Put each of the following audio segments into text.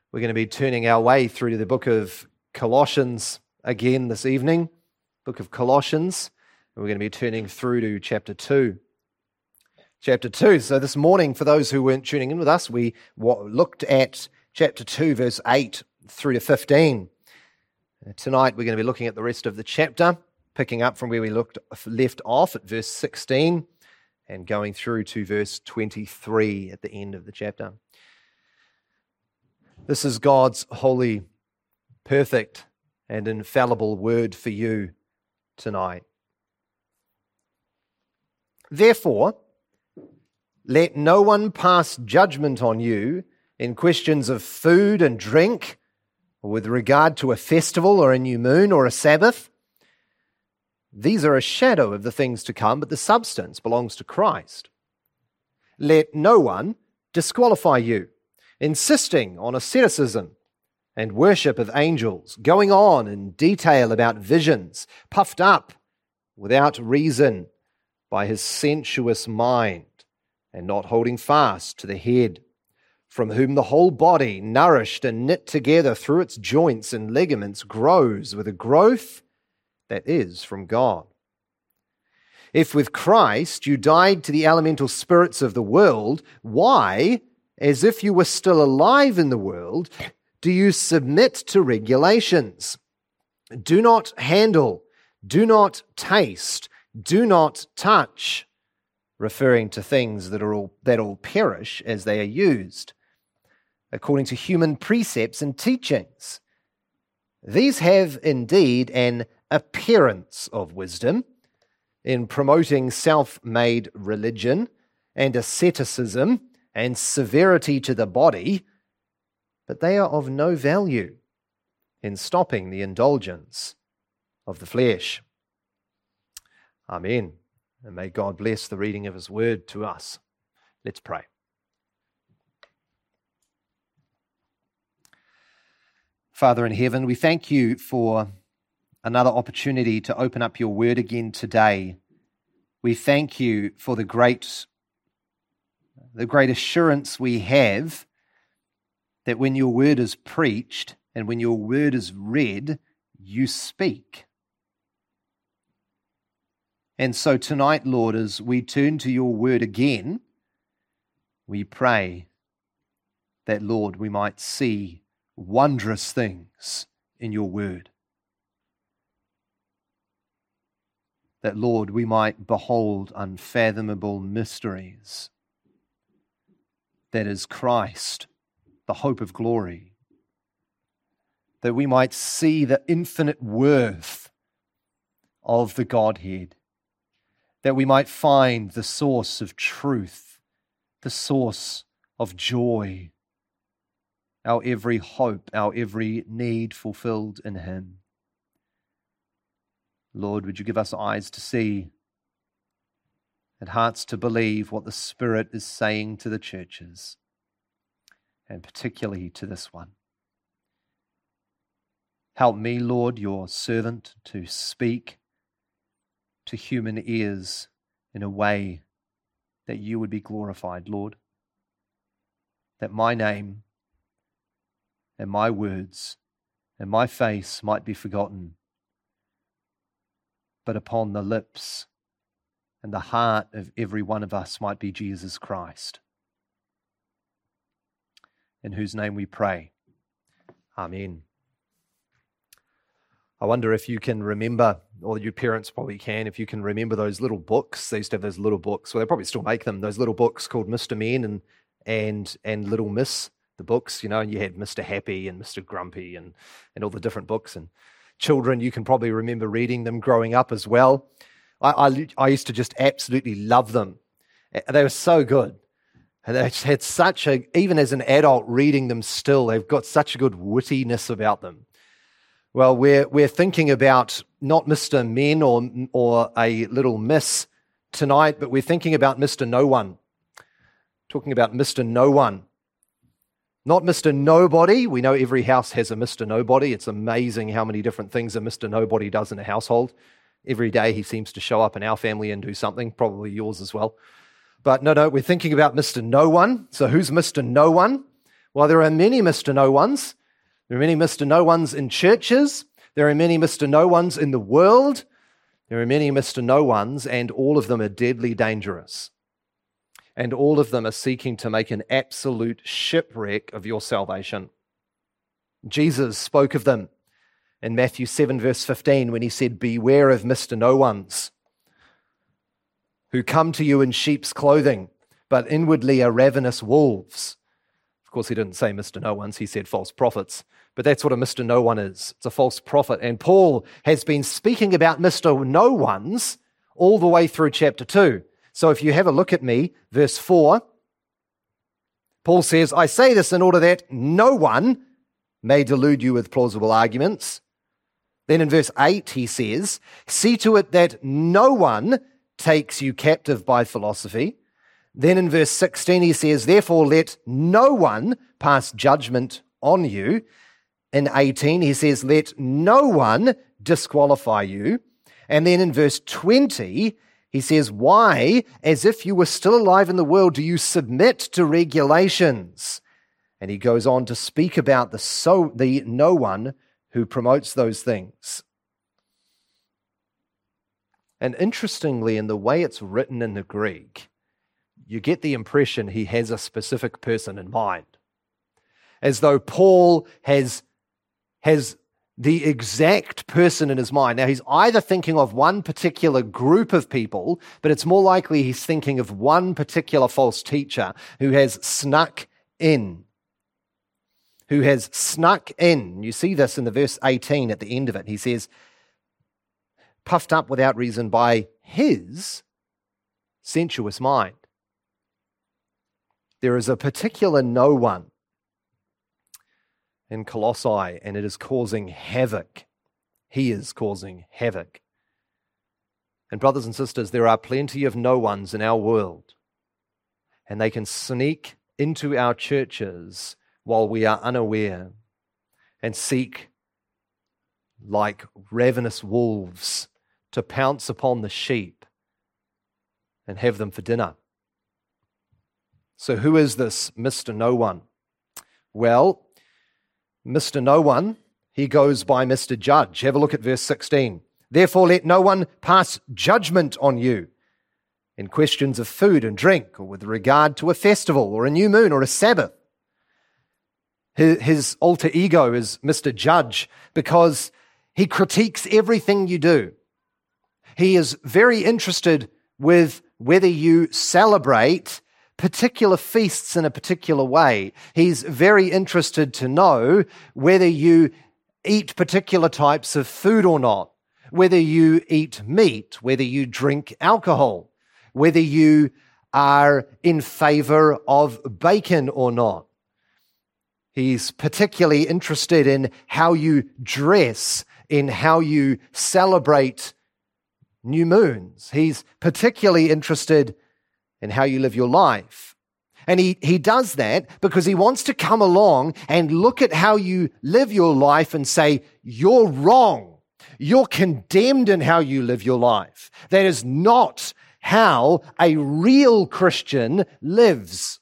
We're going to be turning our way through to the book of Colossians again this evening. Book of Colossians. And we're going to be turning through to chapter 2. Chapter 2. So this morning, for those who weren't tuning in with us, we looked at chapter 2, verse 8 through to 15. Tonight, we're going to be looking at the rest of the chapter, picking up from where we left off at verse 16 and going through to verse 23 at the end of the chapter. This is God's holy, perfect, and infallible word for you tonight. Therefore, let no one pass judgment on you in questions of food and drink, or with regard to a festival or a new moon or a Sabbath. These are a shadow of the things to come, but the substance belongs to Christ. Let no one disqualify you, insisting on asceticism and worship of angels, going on in detail about visions, puffed up without reason by his sensuous mind, and not holding fast to the head, from whom the whole body, nourished and knit together through its joints and ligaments, grows with a growth that is from God. If with Christ you died to the elemental spirits of the world, why, as if you were still alive in the world, do you submit to regulations? Do not handle, do not taste, do not touch, referring to things that all perish as they are used, according to human precepts and teachings. These have indeed an appearance of wisdom in promoting self-made religion and asceticism and severity to the body, but they are of no value in stopping the indulgence of the flesh. Amen. And may God bless the reading of his word to us. Let's pray. Father in heaven, we thank you for another opportunity to open up your word again today. We thank you for the great assurance we have that when your word is preached and when your word is read, you speak. And so tonight, Lord, as we turn to your word again, we pray that, Lord, we might see wondrous things in your word. That, Lord, we might behold unfathomable mysteries. That is Christ, the hope of glory. That we might see the infinite worth of the Godhead. That we might find the source of truth, the source of joy, our every hope, our every need fulfilled in him. Lord, would you give us eyes to see and hearts to believe what the Spirit is saying to the churches, and particularly to this one. Help me, Lord, your servant, to speak to human ears in a way that you would be glorified, Lord. That my name and my words and my face might be forgotten, but upon the lips and the heart of every one of us might be Jesus Christ, in whose name we pray. Amen. I wonder if you can remember, or your parents probably can, if you can remember those little books. They used to have those little books, well, they probably still make them, those little books called Mr. Men and Little Miss, the books, and you had Mr. Happy and Mr. Grumpy and all the different books. And children, you can probably remember reading them growing up as well. I used to just absolutely love them. They were so good. And they just had even as an adult reading them still, they've got such a good wittiness about them. Well, we're thinking about not Mr. Men or a Little Miss tonight, but we're thinking about Mr. No One. Talking about Mr. No One. Not Mr. Nobody. We know every house has a Mr. Nobody. It's amazing how many different things a Mr. Nobody does in a household. Every day he seems to show up in our family and do something, probably yours as well. But no, we're thinking about Mr. No One. So who's Mr. No One? Well, there are many Mr. No Ones. There are many Mr. No Ones in churches. There are many Mr. No Ones in the world. There are many Mr. No Ones, and all of them are deadly dangerous. And all of them are seeking to make an absolute shipwreck of your salvation. Jesus spoke of them in Matthew 7, verse 15, when he said, "Beware of Mr. No Ones, who come to you in sheep's clothing, but inwardly are ravenous wolves." Of course, he didn't say Mr. No Ones, he said false prophets. But that's what a Mr. No One is. It's a false prophet. And Paul has been speaking about Mr. No Ones all the way through chapter 2. So if you have a look at me, verse 4, Paul says, "I say this in order that no one may delude you with plausible arguments." Then in verse 8 he says, "See to it that no one takes you captive by philosophy." Then in verse 16 he says, "Therefore let no one pass judgment on you." In 18 he says, "Let no one disqualify you." And then in verse 20 he says, "Why, as if you were still alive in the world, do you submit to regulations?" And he goes on to speak about the no one who promotes those things. And interestingly, in the way it's written in the Greek, you get the impression he has a specific person in mind. As though Paul has the exact person in his mind. Now, he's either thinking of one particular group of people, but it's more likely he's thinking of one particular false teacher who has snuck in. You see this in the verse 18 at the end of it. He says, puffed up without reason by his sensuous mind. There is a particular no one in Colossae, and it is causing havoc. He is causing havoc. And brothers and sisters, there are plenty of no ones in our world, and they can sneak into our churches while we are unaware and seek like ravenous wolves to pounce upon the sheep and have them for dinner. So who is this Mr. No One? Well, Mr. No One, he goes by Mr. Judge. Have a look at verse 16. "Therefore let no one pass judgment on you in questions of food and drink, or with regard to a festival, or a new moon, or a Sabbath." His alter ego is Mr. Judge because he critiques everything you do. He is very interested with whether you celebrate particular feasts in a particular way. He's very interested to know whether you eat particular types of food or not, whether you eat meat, whether you drink alcohol, whether you are in favor of bacon or not. He's particularly interested in how you dress, in how you celebrate new moons. He's particularly interested in how you live your life. And he does that because he wants to come along and look at how you live your life and say, you're wrong. You're condemned in how you live your life. That is not how a real Christian lives.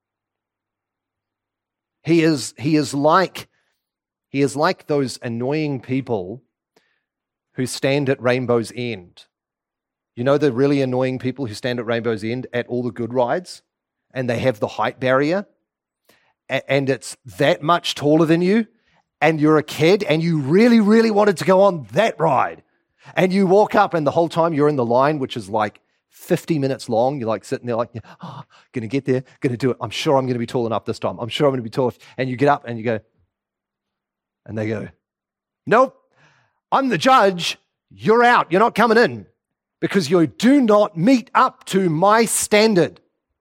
He is like those annoying people who stand at Rainbow's End. You know the really annoying people who stand at Rainbow's End at all the good rides, and they have the height barrier, and it's that much taller than you, and you're a kid, and you really, really wanted to go on that ride. And you walk up, and the whole time you're in the line, which is like 50 minutes long. You're like sitting there like, going to get there, going to do it. I'm sure I'm going to be tall enough this time. I'm sure I'm going to be tall. And you get up, and you go, and they go, nope, I'm the judge. You're out. You're not coming in. Because you do not meet up to my standard.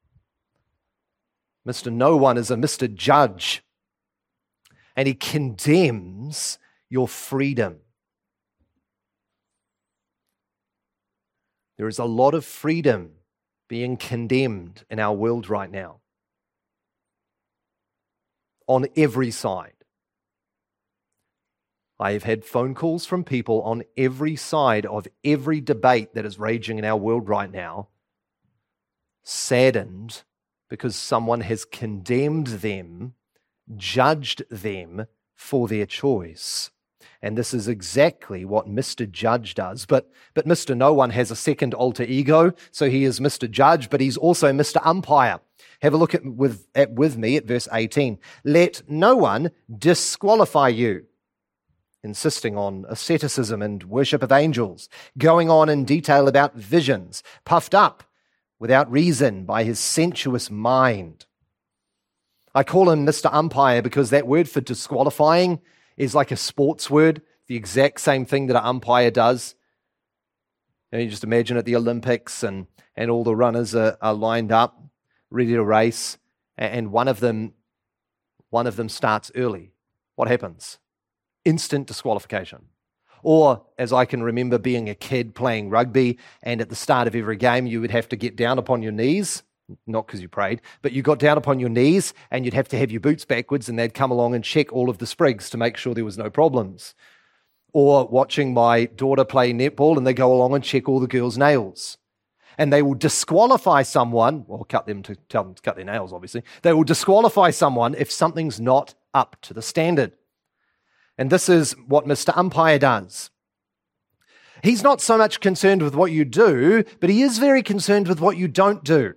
Mr. No One is a Mr. Judge, and he condemns your freedom. There is a lot of freedom being condemned in our world right now, on every side. I have had phone calls from people on every side of every debate that is raging in our world right now, saddened because someone has condemned them judged them for their choice. And this is exactly what Mr. Judge does. But Mr. No One has a second alter ego, so he is Mr. Judge, but he's also Mr. Umpire. Have a look with me at verse 18. Let no one disqualify you, insisting on asceticism and worship of angels, going on in detail about visions, puffed up without reason by his sensuous mind. I call him Mr. Umpire because that word for disqualifying is like a sports word, the exact same thing that an umpire does. You just imagine at the Olympics and all the runners are lined up, ready to race, and one of them starts early. What happens? Instant disqualification. Or, as I can remember being a kid playing rugby, and at the start of every game you would have to get down upon your knees, not because you prayed, but you got down upon your knees and you'd have to have your boots backwards and they'd come along and check all of the sprigs to make sure there was no problems. Or watching my daughter play netball and they go along and check all the girls' nails. And they will disqualify someone, well, tell them to cut their nails, obviously. They will disqualify someone if something's not up to the standard. And this is what Mr. Umpire does. He's not so much concerned with what you do, but he is very concerned with what you don't do.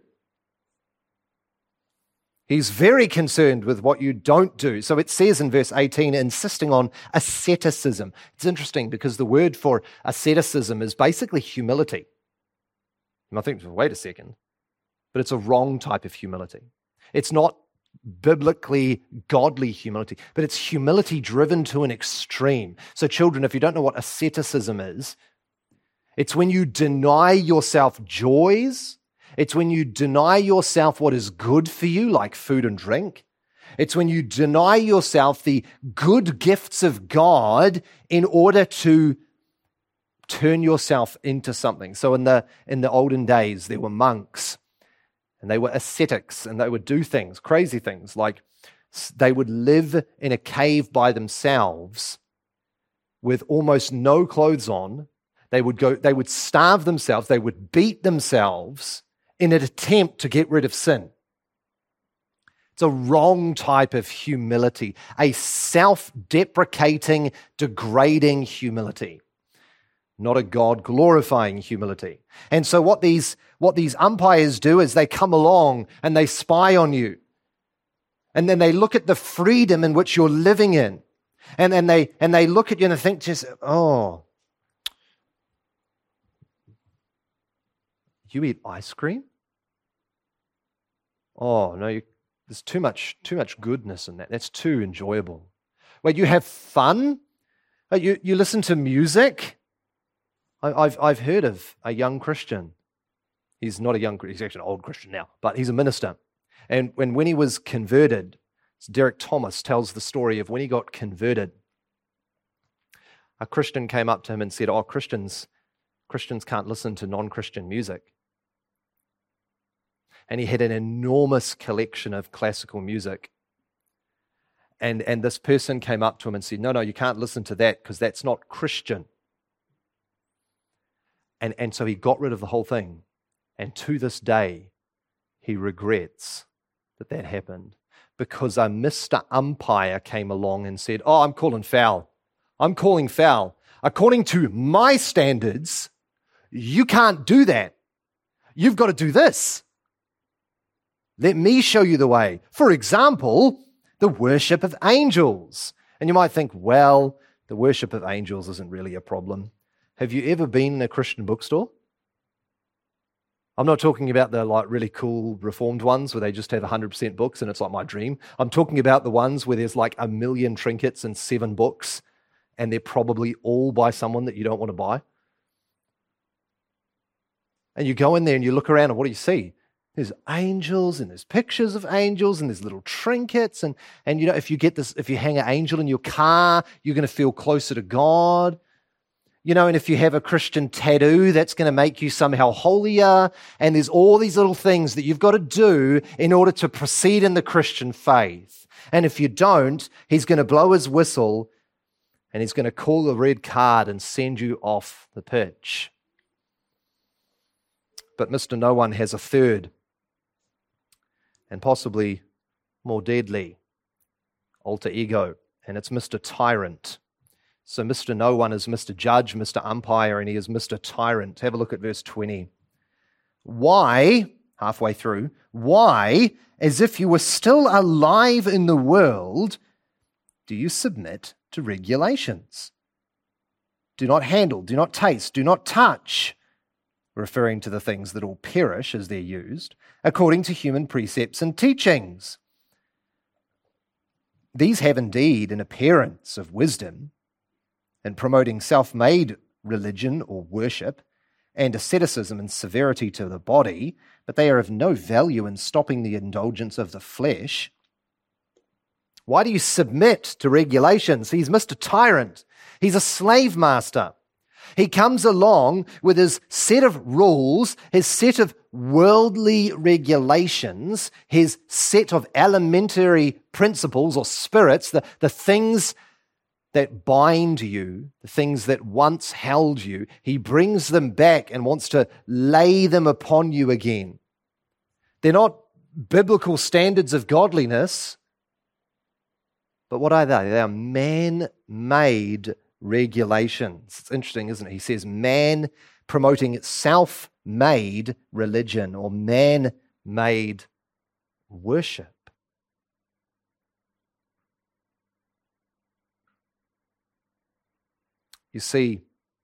He's very concerned with what you don't do. So it says in verse 18, insisting on asceticism. It's interesting because the word for asceticism is basically humility. And I think, wait a second, but it's a wrong type of humility. It's not biblically godly humility, but it's humility driven to an extreme. So children, if you don't know what asceticism is, it's when you deny yourself joys. It's when you deny yourself what is good for you, like food and drink. It's when you deny yourself the good gifts of God in order to turn yourself into something. So in the olden days, there were monks and they were ascetics and they would do things, crazy things, like they would live in a cave by themselves with almost no clothes on. They would starve themselves, they would beat themselves in an attempt to get rid of sin. It's a wrong type of humility, a self-deprecating, degrading humility, not a God-glorifying humility. And so what these umpires do is they come along and they spy on you. And then they look at the freedom in which you're living in. And they look at you and they think just, oh, you eat ice cream? Oh, no, there's too much goodness in that. That's too enjoyable. Wait, you have fun? You listen to music? I've heard of a young Christian. He's not a young Christian, he's actually an old Christian now, but he's a minister. And when he was converted, Derek Thomas tells the story of when he got converted. A Christian came up to him and said, oh, Christians can't listen to non-Christian music. And he had an enormous collection of classical music. And this person came up to him and said, no, you can't listen to that because that's not Christian. And so he got rid of the whole thing. And to this day, he regrets that happened because a Mr. Umpire came along and said, oh, I'm calling foul. I'm calling foul. According to my standards, you can't do that. You've got to do this. Let me show you the way. For example, the worship of angels. And you might think, well, the worship of angels isn't really a problem. Have you ever been in a Christian bookstore? I'm not talking about the really cool reformed ones where they just have 100% books and it's like my dream. I'm talking about the ones where there's like 1 million trinkets and 7 books and they're probably all by someone that you don't want to buy. And you go in there and you look around and what do you see? There's angels and there's pictures of angels and there's little trinkets and you know, if you hang an angel in your car, you're going to feel closer to God. You know, and if you have a Christian tattoo, that's going to make you somehow holier. And there's all these little things that you've got to do in order to proceed in the Christian faith. And if you don't, he's going to blow his whistle and he's going to call the red card and send you off the pitch. But Mr. No One has a third and possibly more deadly alter ego, and it's Mr. Tyrant. So Mr. No One is Mr. Judge, Mr. Umpire, and he is Mr. Tyrant. Have a look at verse 20. Why, halfway through, why, as if you were still alive in the world, do you submit to regulations? Do not handle, do not taste, do not touch, referring to the things that all perish as they're used, according to human precepts and teachings. These have indeed an appearance of wisdom in promoting self-made religion or worship and asceticism and severity to the body, but they are of no value in stopping the indulgence of the flesh. Why do you submit to regulations? He's Mr. Tyrant. He's a slave master. He comes along with his set of rules, his set of worldly regulations, his set of elementary principles or spirits, the things that bind you, the things that once held you. He brings them back and wants to lay them upon you again. They're not biblical standards of godliness, but what are they? They are man-made regulations. It's interesting, isn't it? He says man promoting self-made religion or man-made worship. You see,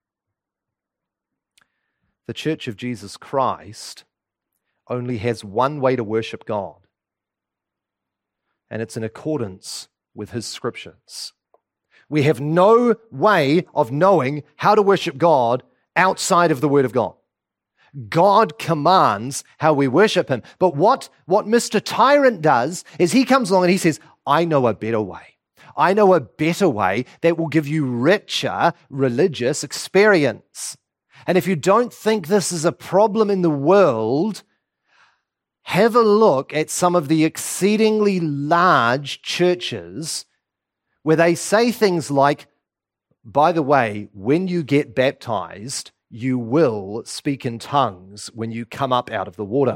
the Church of Jesus Christ only has one way to worship God, and it's in accordance with His Scriptures. We have no way of knowing how to worship God outside of the Word of God. God commands how we worship Him. But what Mr. Tyrant does is he comes along and he says, I know a better way. I know a better way that will give you richer religious experience. And if you don't think this is a problem in the world, have a look at some of the exceedingly large churches where they say things like, by the way, when you get baptized, you will speak in tongues when you come up out of the water.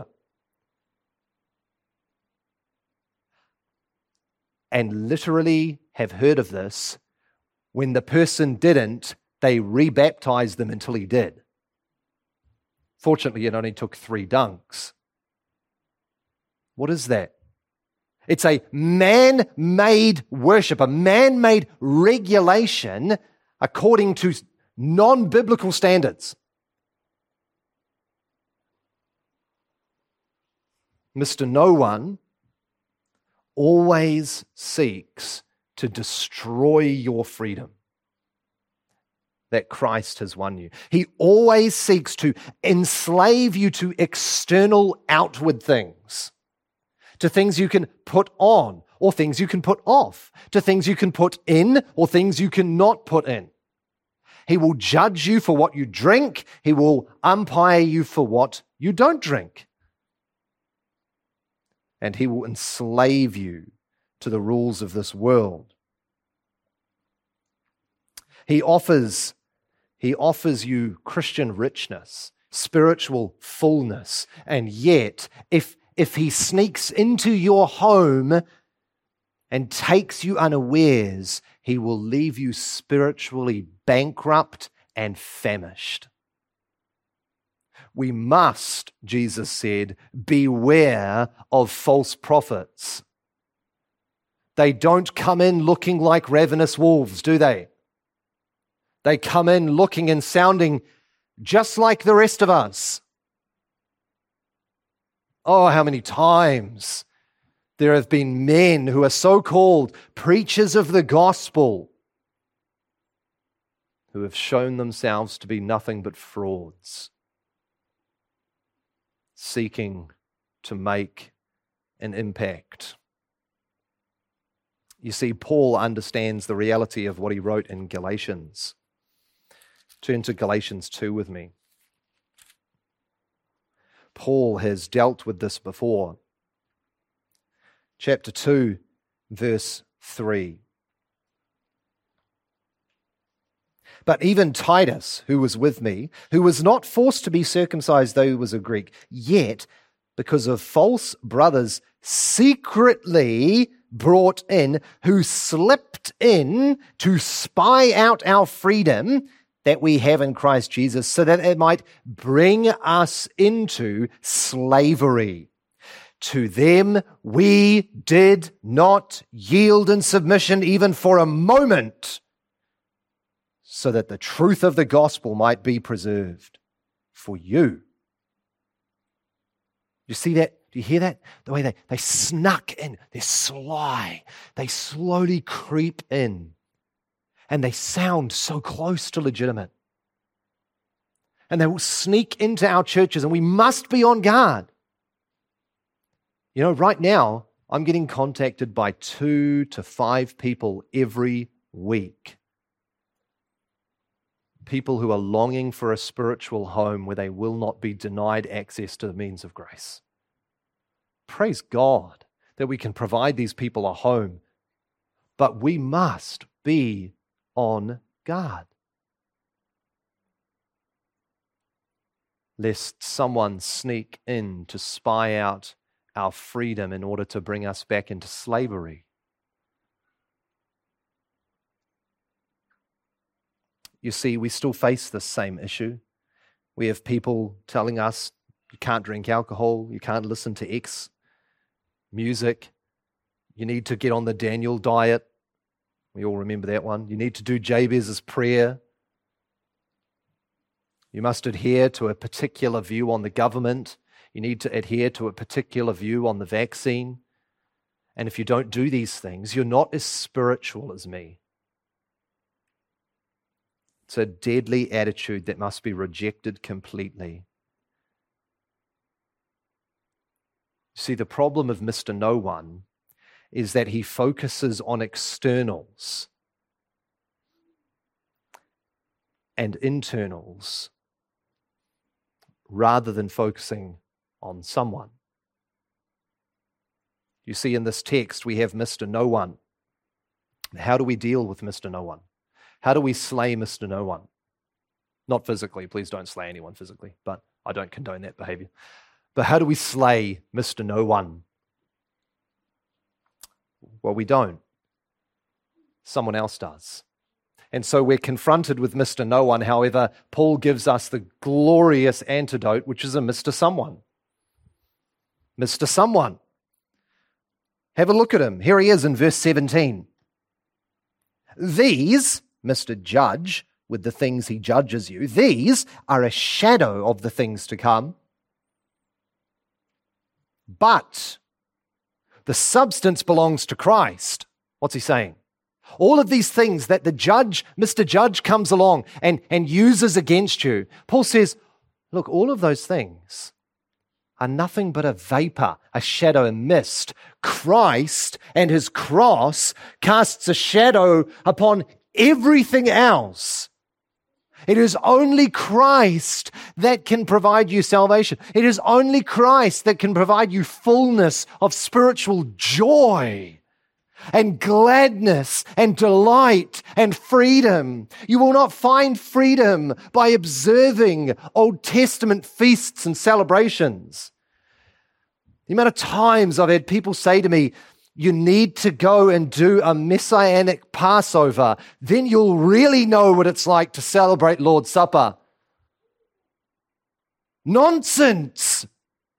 And literally have heard of this. When the person didn't, they rebaptized them until he did. Fortunately, it only took 3 dunks. What is that? It's a man-made worship, a man-made regulation according to non-biblical standards. Mr. No One always seeks to destroy your freedom that Christ has won you. He always seeks to enslave you to external, outward things, to things you can put on or things you can put off, to things you can put in or things you cannot put in. He will judge you for what you drink. He will umpire you for what you don't drink. And he will enslave you to the rules of this world. He offers you Christian richness, spiritual fullness, and yet if he sneaks into your home and takes you unawares, he will leave you spiritually bankrupt and famished. We must, Jesus said, beware of false prophets. They don't come in looking like ravenous wolves, do they? They come in looking and sounding just like the rest of us. Oh, how many times there have been men who are so-called preachers of the gospel who have shown themselves to be nothing but frauds, seeking to make an impact. You see, Paul understands the reality of what he wrote in Galatians. Turn to Galatians 2 with me. Paul has dealt with this before. Chapter 2, verse 3. But even Titus, who was with me, who was not forced to be circumcised though he was a Greek, yet because of false brothers secretly brought in, who slipped in to spy out our freedom that we have in Christ Jesus, so that it might bring us into slavery. To them we did not yield in submission even for a moment, so that the truth of the gospel might be preserved for you. You see that? Do you hear that? The way they snuck in. They're sly. They slowly creep in. And they sound so close to legitimate. And they will sneak into our churches, and we must be on guard. You know, right now, I'm getting contacted by 2 to 5 people every week. People who are longing for a spiritual home where they will not be denied access to the means of grace. Praise God that we can provide these people a home, but we must be on guard, lest someone sneak in to spy out our freedom in order to bring us back into slavery. You see, we still face this same issue. We have people telling us, you can't drink alcohol, you can't listen to X music, you need to get on the Daniel diet. We all remember that one. You need to do Jabez's prayer. You must adhere to a particular view on the government. You need to adhere to a particular view on the vaccine. And if you don't do these things, you're not as spiritual as me. It's a deadly attitude that must be rejected completely. See, the problem of Mr. No One is that he focuses on externals and internals rather than focusing on someone. You see, in this text, we have Mr. No One. How do we deal with Mr. No One? How do we slay Mr. No One? Not physically, please don't slay anyone physically, but I don't condone that behavior. But how do we slay Mr. No One? Well, we don't. Someone else does. And so we're confronted with Mr. No One. However, Paul gives us the glorious antidote, which is a Mr. Someone. Mr. Someone. Have a look at him. Here he is in verse 17. These, Mr. Judge, with the things he judges you, these are a shadow of the things to come. But the substance belongs to Christ. What's he saying? All of these things that the judge, Mr. Judge, comes along and uses against you. Paul says, look, all of those things are nothing but a vapor, a shadow, a mist. Christ and his cross casts a shadow upon everything else. It is only Christ that can provide you salvation. It is only Christ that can provide you fullness of spiritual joy and gladness and delight and freedom. You will not find freedom by observing Old Testament feasts and celebrations. The amount of times I've had people say to me, you need to go and do a messianic Passover. Then you'll really know what it's like to celebrate Lord's Supper. Nonsense!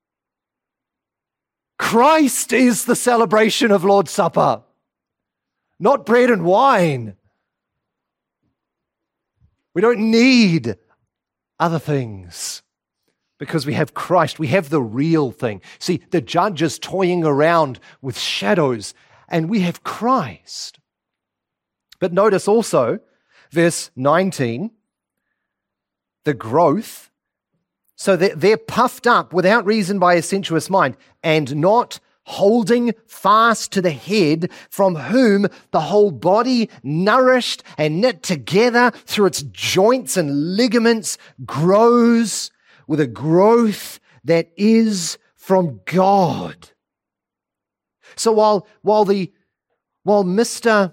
Christ is the celebration of Lord's Supper, not bread and wine. We don't need other things. Because we have Christ, we have the real thing. See, the judge is toying around with shadows, and we have Christ. But notice also, verse 19, the growth, so that they're puffed up without reason by a sensuous mind, and not holding fast to the head, from whom the whole body, nourished and knit together through its joints and ligaments, grows with a growth that is from God. So while Mr.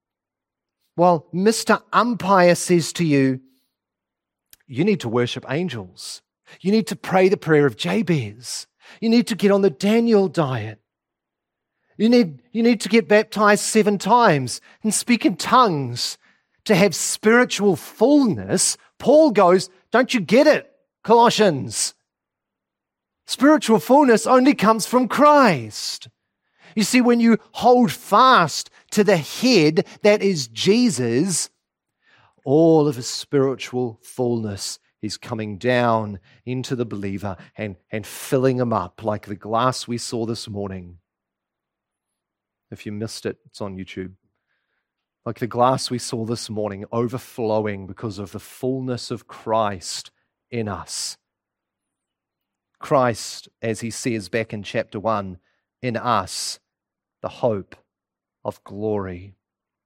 Umpire says to you, you need to worship angels. You need to pray the prayer of Jabez. You need to get on the Daniel diet. You need to get baptized 7 times and speak in tongues to have spiritual fullness. Paul goes, don't you get it, Colossians? Spiritual fullness only comes from Christ. You see, when you hold fast to the head that is Jesus, all of his spiritual fullness is coming down into the believer and filling him up like the glass we saw this morning. If you missed it, it's on YouTube. Like the glass we saw this morning, overflowing because of the fullness of Christ in us. Christ, as he says back in chapter 1, in us, the hope of glory.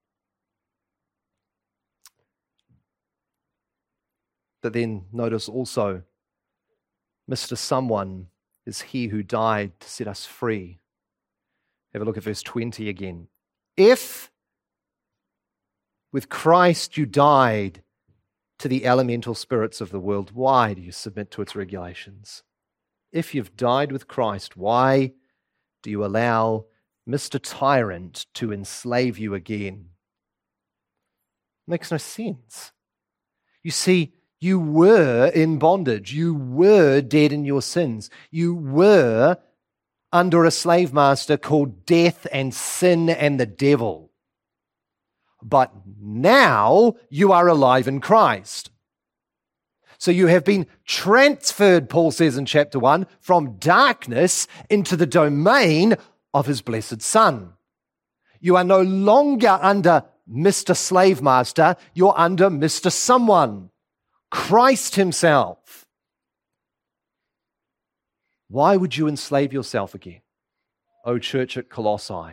But then notice also, Mr. Someone is he who died to set us free. Have a look at verse 20 again. If with Christ you died to the elemental spirits of the world, why do you submit to its regulations? If you've died with Christ, why do you allow Mr. Tyrant to enslave you again? Makes no sense. You see, you were in bondage. You were dead in your sins. You were under a slave master called death and sin and the devil. But now you are alive in Christ. So you have been transferred, Paul says in chapter 1, from darkness into the domain of his blessed Son. You are no longer under Mr. Slave Master, you're under Mr. Someone, Christ himself. Why would you enslave yourself again, O church at Colossae?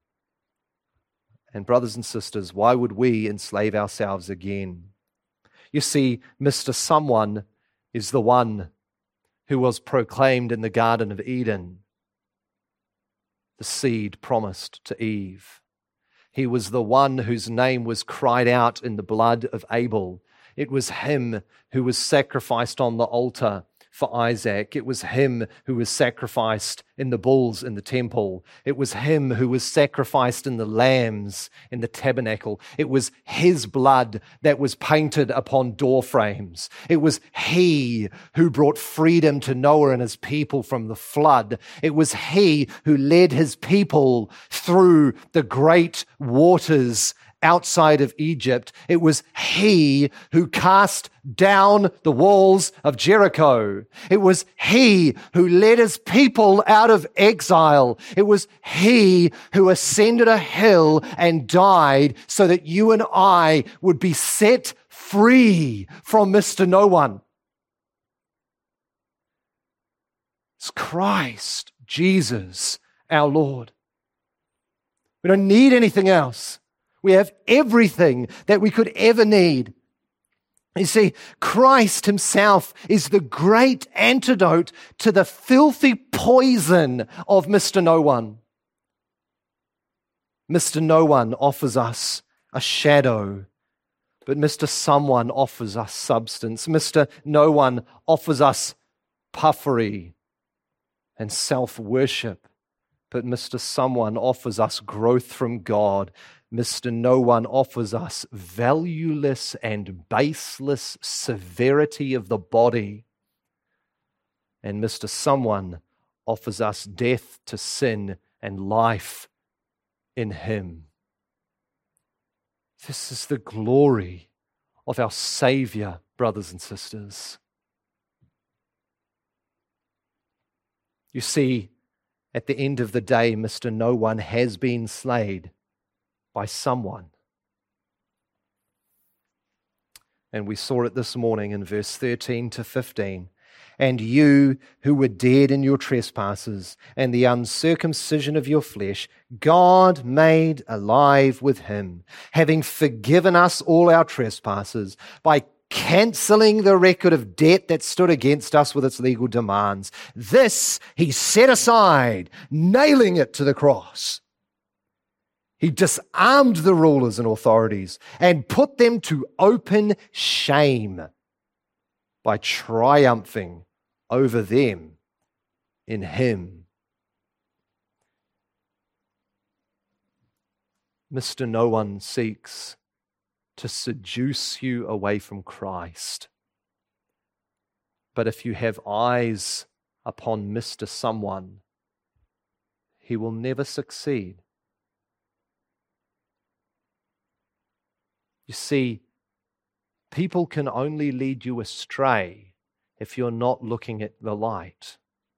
And brothers and sisters, why would we enslave ourselves again? You see, Mr. Someone is the one who was proclaimed in the Garden of Eden, the seed promised to Eve. He was the one whose name was cried out in the blood of Abel. It was him who was sacrificed on the altar for Isaac. It was him who was sacrificed in the bulls in the temple. It was him who was sacrificed in the lambs in the tabernacle. It was his blood that was painted upon door frames. It was he who brought freedom to Noah and his people from the flood. It was he who led his people through the great waters outside of Egypt. It was he who cast down the walls of Jericho. It was he who led his people out of exile. It was he who ascended a hill and died so that you and I would be set free from Mr. No One. It's Christ, Jesus, our Lord. We don't need anything else. We have everything that we could ever need. You see, Christ himself is the great antidote to the filthy poison of Mr. No One. Mr. No One offers us a shadow, but Mr. Someone offers us substance. Mr. No One offers us puffery and self-worship, but Mr. Someone offers us growth from God. Mr. No One offers us valueless and baseless severity of the body. And Mr. Someone offers us death to sin and life in him. This is the glory of our Savior, brothers and sisters. You see, at the end of the day, Mr. No One has been slain by someone. And we saw it this morning in verse 13 to 15. And you who were dead in your trespasses and the uncircumcision of your flesh, God made alive with him, having forgiven us all our trespasses by cancelling the record of debt that stood against us with its legal demands. This he set aside, nailing it to the cross. He disarmed the rulers and authorities and put them to open shame by triumphing over them in him. Mr. No One seeks to seduce you away from Christ. But if you have eyes upon Mr. Someone, he will never succeed. You see, people can only lead you astray if you're not looking at the light.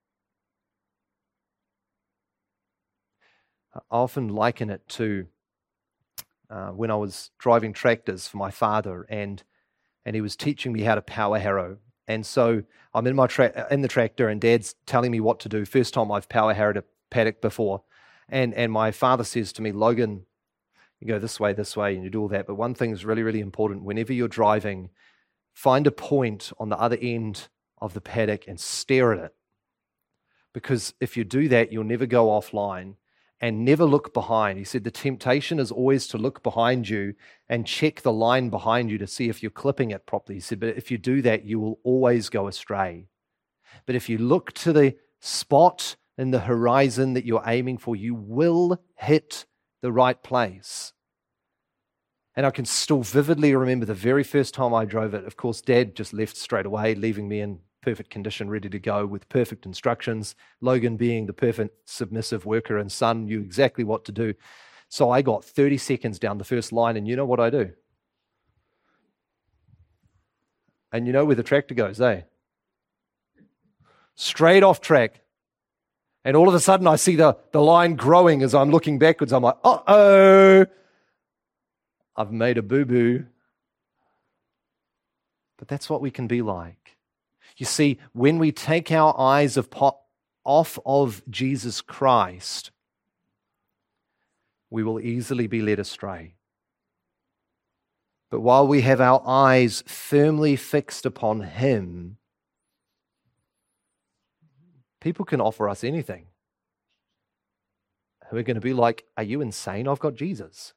I often liken it to when I was driving tractors for my father, and he was teaching me how to power harrow. And so I'm in the tractor, and Dad's telling me what to do. First time I've power harrowed a paddock before. And my father says to me, "Logan, you go this way, and you do all that. But one thing is really, really important. Whenever you're driving, find a point on the other end of the paddock and stare at it. Because if you do that, you'll never go offline, and never look behind." He said the temptation is always to look behind you and check the line behind you to see if you're clipping it properly. He said, but if you do that, you will always go astray. But if you look to the spot in the horizon that you're aiming for, you will hit the right place. And I can still vividly remember the very first time I drove it. Of course, Dad just left straight away, leaving me in perfect condition, ready to go with perfect instructions. Logan, being the perfect submissive worker and son, knew exactly what to do. So I got 30 seconds down the first line, and you know what I do? And you know where the tractor goes, eh? Straight off track. And all of a sudden I see the line growing as I'm looking backwards. I'm like, uh-oh, I've made a boo-boo. But that's what we can be like. You see, when we take our eyes off of Jesus Christ, we will easily be led astray. But while we have our eyes firmly fixed upon Him, people can offer us anything. And we're going to be like, are you insane? I've got Jesus.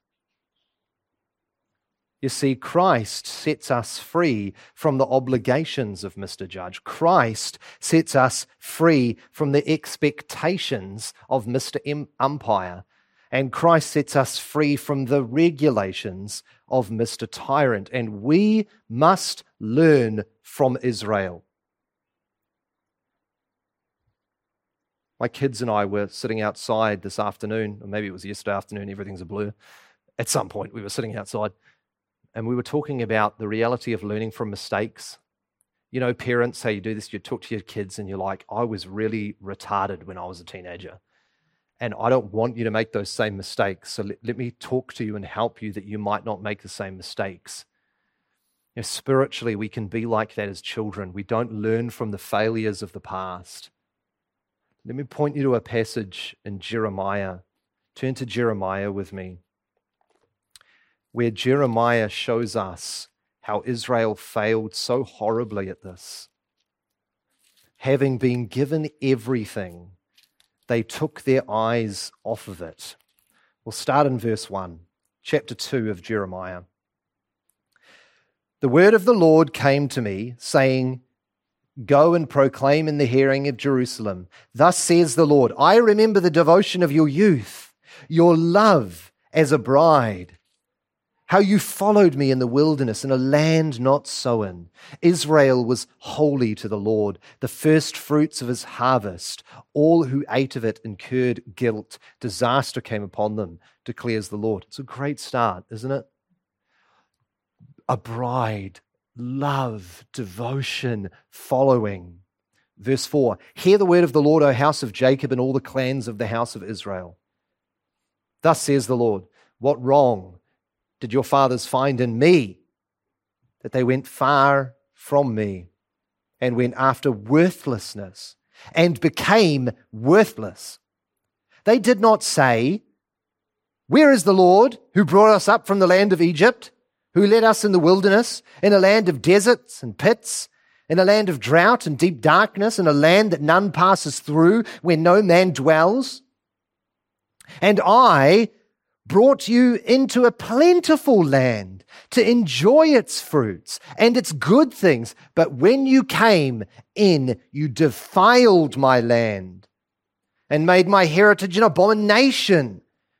You see, Christ sets us free from the obligations of Mr. Judge. Christ sets us free from the expectations of Mr. Umpire. And Christ sets us free from the regulations of Mr. Tyrant. And we must learn from Israel. My kids and I were sitting outside this afternoon, or maybe it was yesterday afternoon, everything's a blur. At some point, we were sitting outside, and we were talking about the reality of learning from mistakes. You know, parents, how you do this, you talk to your kids and you're like, I was really retarded when I was a teenager, and I don't want you to make those same mistakes. So let me talk to you and help you that you might not make the same mistakes. You know, spiritually, we can be like that as children. We don't learn from the failures of the past. Let me point you to a passage in Jeremiah. Turn to Jeremiah with me, where Jeremiah shows us how Israel failed so horribly at this. Having been given everything, they took their eyes off of it. We'll start in verse 1, chapter 2 of Jeremiah. The word of the Lord came to me, saying, Go and proclaim in the hearing of Jerusalem. Thus says the Lord, I remember the devotion of your youth, your love as a bride, how you followed me in the wilderness in a land not sown. Israel was holy to the Lord, the first fruits of his harvest. All who ate of it incurred guilt. Disaster came upon them, declares the Lord. It's a great start, isn't it? A bride. Love, devotion, following. Verse 4, Hear the word of the Lord, O house of Jacob, and all the clans of the house of Israel. Thus says the Lord, what wrong did your fathers find in me, that they went far from me and went after worthlessness and became worthless? They did not say, Where is the Lord who brought us up from the land of Egypt, who led us in the wilderness, in a land of deserts and pits, in a land of drought and deep darkness, in a land that none passes through, where no man dwells? And I brought you into a plentiful land to enjoy its fruits and its good things. But when you came in, you defiled my land and made my heritage an abomination.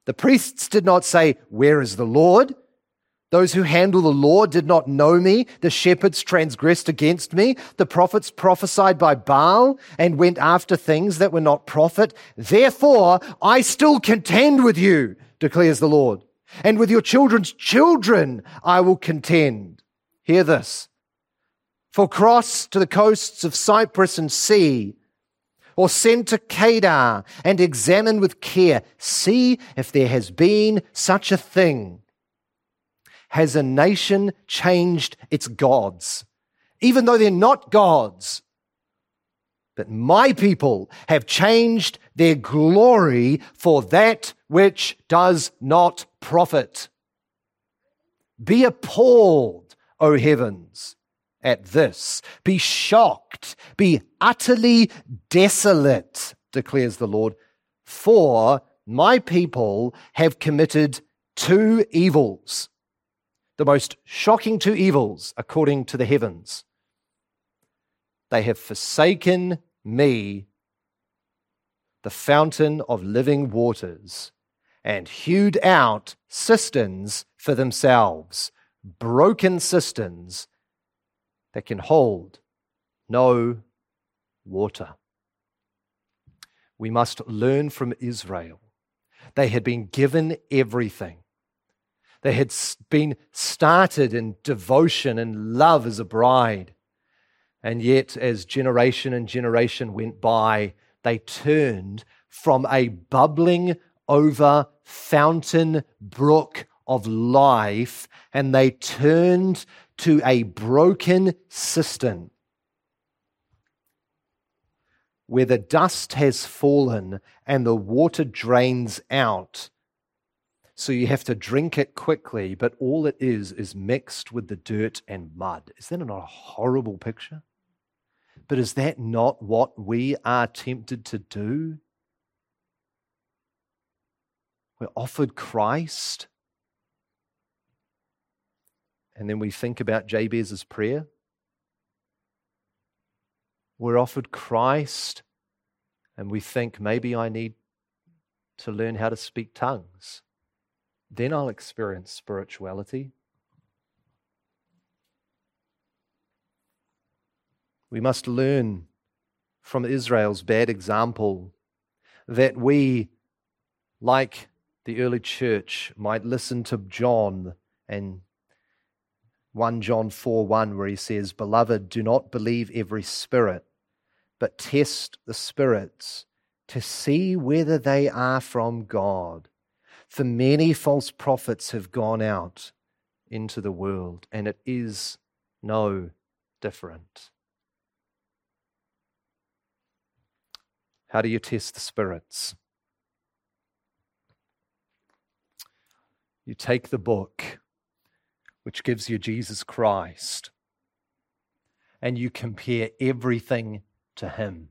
The priests did not say, 'Where is the Lord?' Those who handle the law did not know me. The shepherds transgressed against me. The prophets prophesied by Baal and went after things that were not profit. Therefore, I still contend with you, declares the Lord. And with your children's children I will contend." Hear this. "For cross to the coasts of Cyprus and see, or send to Kedar and examine with care. See if there has been such a thing. Has a nation changed its gods, even though they're not gods? But my people have changed their glory for that which does not profit. Be appalled, O heavens, at this. Be shocked, be utterly desolate, declares the Lord. For my people have committed two evils, the most shocking two evils according to the heavens. They have forsaken me, the fountain of living waters, and hewed out cisterns for themselves, broken cisterns that can hold no water." We must learn from Israel. They had been given everything. They had been started in devotion and love as a bride. And yet, as generation and generation went by, they turned from a bubbling over fountain brook of life, and they turned to a broken cistern where the dust has fallen and the water drains out. So you have to drink it quickly, but all it is mixed with the dirt and mud. Is that not a horrible picture? But is that not what we are tempted to do? We're offered Christ, and then we think about Jabez's prayer. We're offered Christ, and we think, maybe I need to learn how to speak tongues. Then I'll experience spirituality. We must learn from Israel's bad example that we, like the early church, might listen to John and 1 John 4:1, where he says, "Beloved, do not believe every spirit, but test the spirits to see whether they are from God. For many false prophets have gone out into the world, and it is no different." How do you test the spirits? You take the book, which gives you Jesus Christ, and you compare everything to him.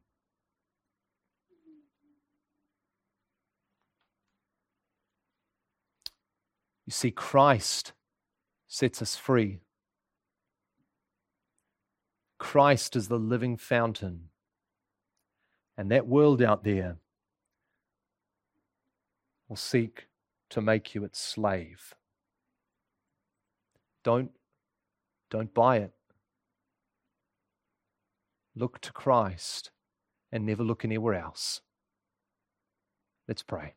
You see, Christ sets us free. Christ is the living fountain. And that world out there will seek to make you its slave. Don't buy it. Look to Christ and never look anywhere else. Let's pray.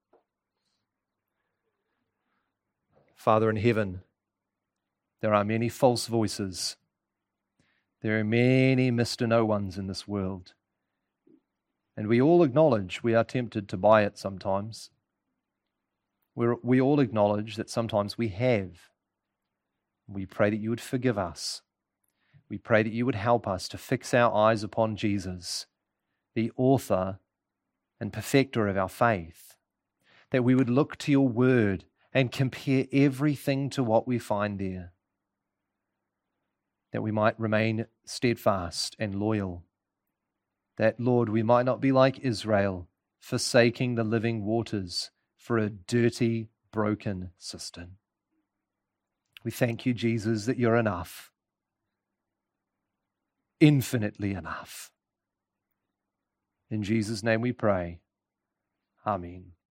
Father in heaven, there are many false voices. There are many Mr. No-ones in this world. And we all acknowledge we are tempted to buy it sometimes. We all acknowledge that sometimes we have. We pray that you would forgive us. We pray that you would help us to fix our eyes upon Jesus, the author and perfecter of our faith. That we would look to your word and compare everything to what we find there. That we might remain steadfast and loyal. That, Lord, we might not be like Israel, forsaking the living waters for a dirty, broken cistern. We thank you, Jesus, that you're enough. Infinitely enough. In Jesus' name we pray. Amen.